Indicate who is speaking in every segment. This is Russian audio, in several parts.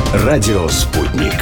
Speaker 1: Радио «Спутник».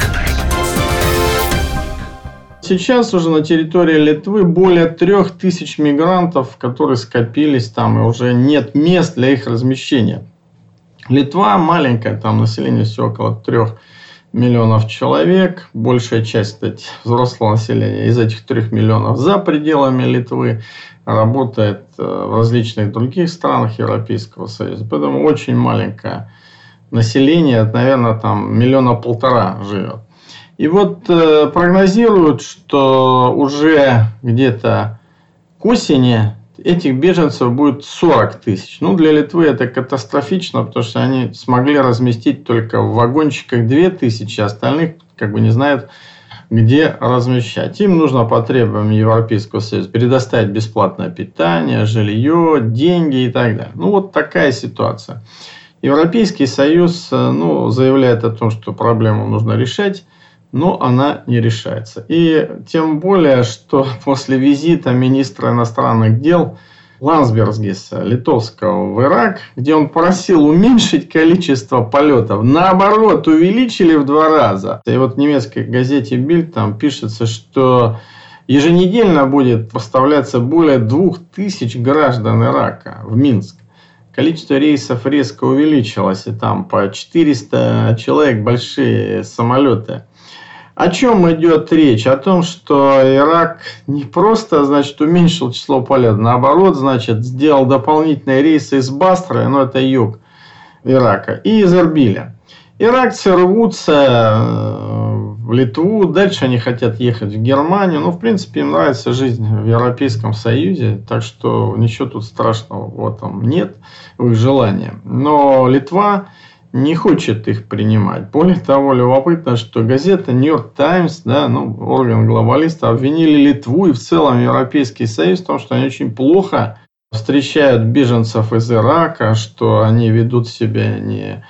Speaker 2: Сейчас уже на территории Литвы более 3000 мигрантов, которые скопились там, и уже нет мест для их размещения. Литва маленькая, там население всего около 3 миллионов человек. Большая часть, кстати, взрослого населения из этих 3 миллионов за пределами Литвы работает в различных других странах Европейского Союза. Поэтому очень маленькое население, наверное, там 1,5 миллиона живет. И вот прогнозируют, что уже где-то к осени этих беженцев будет 40 тысяч. Ну, для Литвы это катастрофично, потому что они смогли разместить только в вагончиках 2000, остальных не знают, где размещать. Им нужно по требованиям Европейского Союза предоставить бесплатное питание, жилье, деньги и так далее. Ну, вот такая ситуация. Европейский Союз заявляет о том, что проблему нужно решать, но она не решается. И тем более, что после визита министра иностранных дел Ландсбергиса литовского в Ирак, где он просил уменьшить количество полетов, наоборот, увеличили в 2 раза. И вот в немецкой газете Bild там пишется, что еженедельно будет поставляться более 2000 граждан Ирака в Минск. Количество рейсов резко увеличилось, и там по 400 человек большие самолеты. О чем идет речь? О том, что Ирак не просто, уменьшил число полетов, наоборот, сделал дополнительные рейсы из Басры, это юг Ирака, и из Эрбиля. Иракцы рвутся в Литву, дальше они хотят ехать в Германию. В принципе, им нравится жизнь в Европейском Союзе, так что ничего тут страшного в этом нет, в их желании. Но Литва не хочет их принимать. Более того, любопытно, что газета New York Times, орган глобалистов, обвинили Литву и в целом Европейский Союз в том, что они очень плохо встречают беженцев из Ирака, что они ведут себя не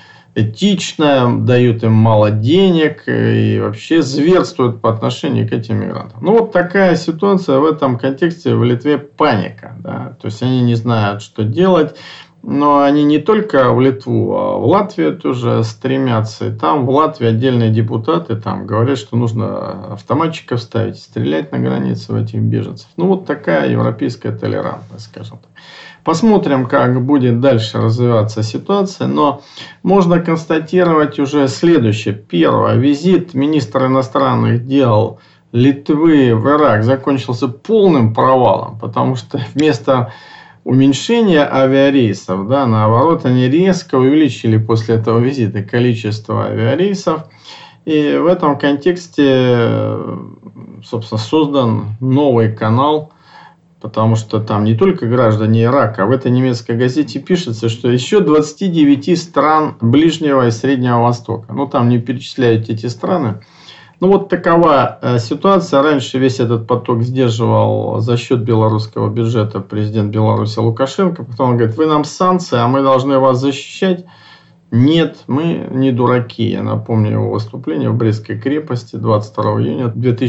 Speaker 2: этично, дают им мало денег и вообще зверствуют по отношению к этим мигрантам. Вот такая ситуация. В этом контексте в Литве паника. То есть они не знают, что делать. Но они не только в Литву, а в Латвию тоже стремятся. И там в Латвии отдельные депутаты говорят, что нужно автоматчиков ставить, стрелять на границе в этих беженцев. Вот такая европейская толерантность, скажем так. Посмотрим, как будет дальше развиваться ситуация. Но можно констатировать уже следующее. Первое. Визит министра иностранных дел Литвы в Ирак закончился полным провалом. Потому что вместо уменьшения авиарейсов, наоборот, они резко увеличили после этого визита количество авиарейсов. И в этом контексте, собственно, создан новый канал, потому что там не только граждане Ирака, а в этой немецкой газете пишется, что еще 29 стран Ближнего и Среднего Востока. Там не перечисляют эти страны. Такова ситуация. Раньше весь этот поток сдерживал за счет белорусского бюджета президент Беларуси Лукашенко. Потом он говорит: вы нам санкции, а мы должны вас защищать. Нет, мы не дураки. Я напомню его выступление в Брестской крепости 22 июня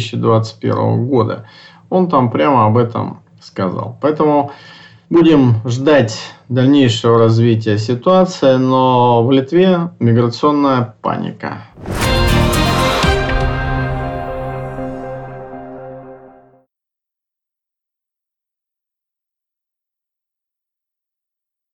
Speaker 2: 2021 года. Он там прямо об этом сказал. Поэтому будем ждать дальнейшего развития ситуации. Но в Литве миграционная паника.